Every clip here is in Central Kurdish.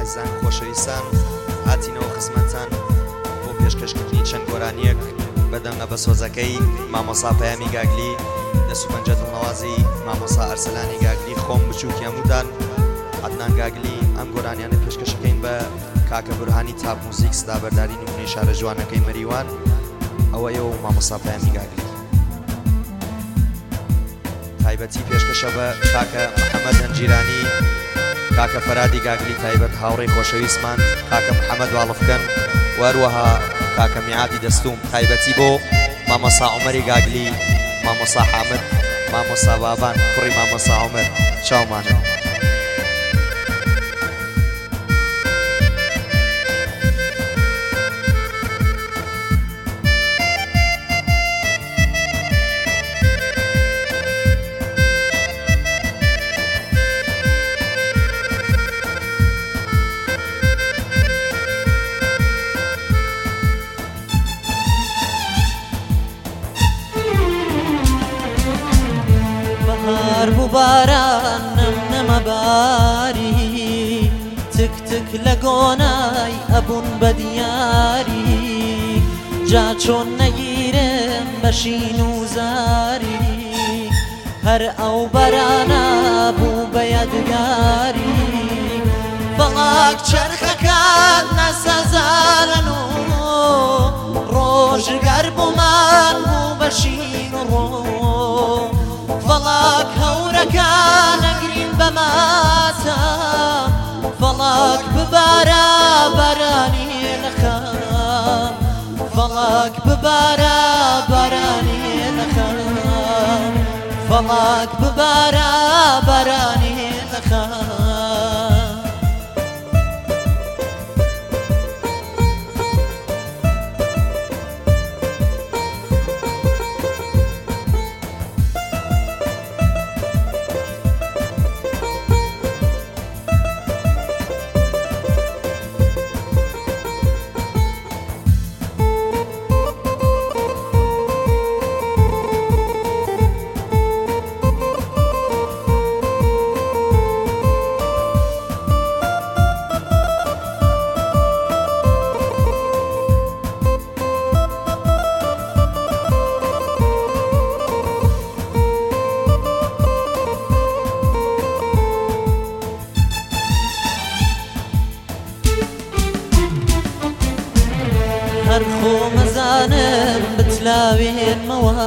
ئازیزان خۆشەویستان هاتینەوە خزمەتتان بۆ پێشکەشکردنی چەند گۆرانیەک بەدەنگە بە سۆزەکەی مامۆستا پەیامی گاگلی دەسوپەنجە دڵنەوازی مامۆستا ئەرسەلانی گاگلی خۆم بچووکی هەمووتان عەدنان گاگلی ئەم گۆرانیانە پێشکەشەکەین بە کاکە بورهانی تاپ موزیک سدابەرداری نمونەی شارە جوانەکەی مەریوان ئەوە ئێوە و مامۆستا پەیامی گاگلی تایبەتی پێشکەشە بە کاکە محەممەد هەنجیرانی کاکە فەرادی گاگلی تایبەت هاوڕێی خۆشەویستمان کاکە محەممەد واڵفکەن وەروەها کاکە میعادی دەستوم تایبەتی بۆ مامۆستا عومەری گاگلی مامۆستا حامد مامۆستا بابان کوڕی مامۆستا عومەر چاومانە باران نەمە باری تک تک لە گۆنای ئەبوون بە دیاری جا چۆن نەگیرم بەشین و زاری هەر ئەو بەرانە بوو بە یادگاری بەڵاک چەرخەکان نەسەزارن و ڕۆژگەر بوومان بوو بەشین و ڕۆ فەڵاک هەورەکان ئەگرین بە ماتە فەڵاک ببارە بارانی لە خەم فەڵاک ببارە بارانی لە خەم فەڵاک ببارە بارانی لە خەم هەرخۆ مەزانم بتلاوێنمەوە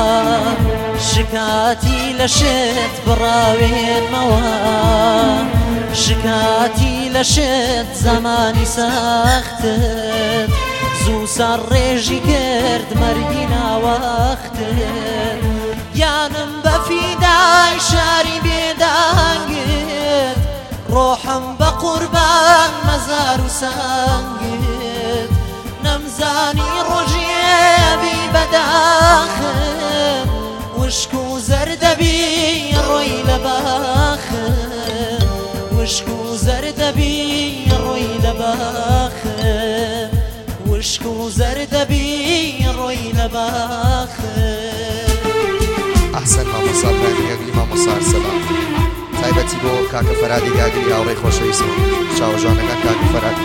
شکاتی لە شت بڕاوێنمەوە شکاتی لە شت زمانی سەختت زوو سەر ڕێژی کرد مەرگی ناوەختت یانم بە فیدای شاری بێدانگت ڕۆحم بە قوربان مەزار و سەنگت نەمزانی ڕۆژێبی بەداخم وشک و زەردەبی ڕۆی لە باخم وشک و زەردەبی ڕۆی لە باخم وشک و زەردەبی ڕۆی لە باخم ئەحسەن مامۆستا پەیامی گاگلی مامۆستا ئەرسەلان تایبەتی بۆ کاکە فەرادی گاگلی هاوڕێی خۆشەویستم چاوەژوانەکان کاکە فەرادی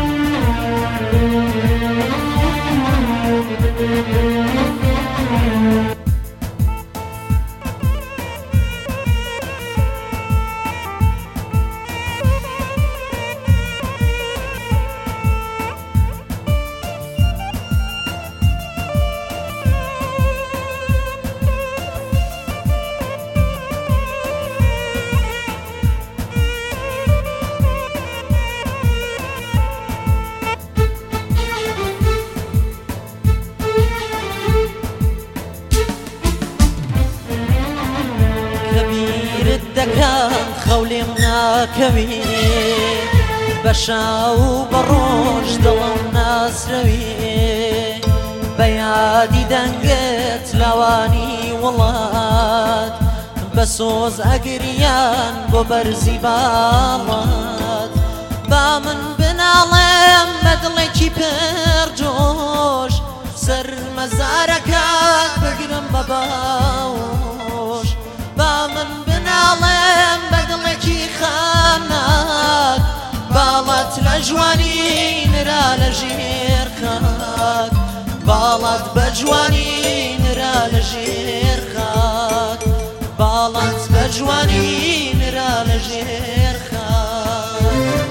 دەکەم خەولێم ناکەوی بە شاو بە ڕۆژ دڵم ناسرەوی بە یادی دەنگت لاوانی وڵات بە سۆز ئەگریان بۆ بەرزی باڵات با من بناڵێم بە دڵێکی پڕجۆش سەر مەزارەکان بگرم بە باوش با من بناڵێم بە دڵێکی خانات باڵەت بجوانی نرا لەژێر خاک باڵات بجوانی نرا لەژێر خاک باڵات بجوانی نرا لەژێر خاک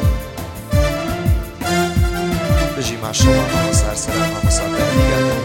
بژی ماشەڵڵا مامۆستا ئەرسەلان مامۆستا پەیامیگا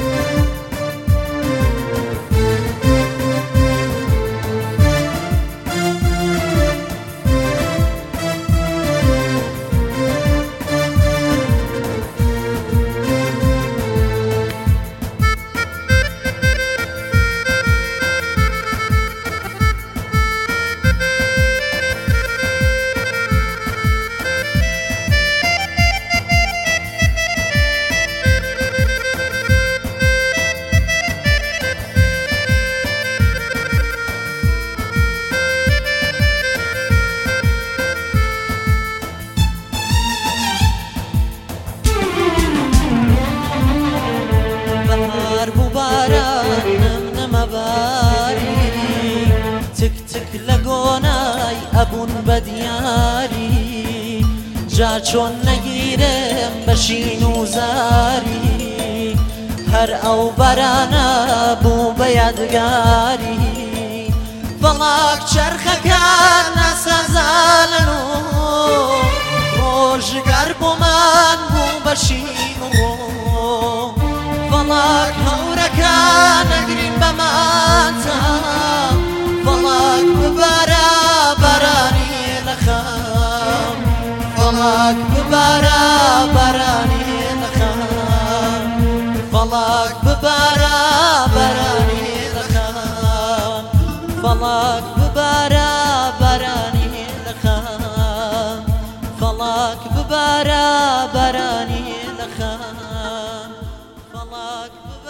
تك تك لقوناي أبون بدياري جاچون نگیرم بشین و زاری هر او برانا بو بیادگاری بلاک چرخکان نسازالنو روشگر بو من بو بشین و بلاک هورکان نگرین بمانتا بلاک ببارا برانی لخام بلاک ببارا برانی لخام بلاک ببارا برانی لخام بلاک ببارا برانی لخام بلاک ببارا برانی لخام بلاک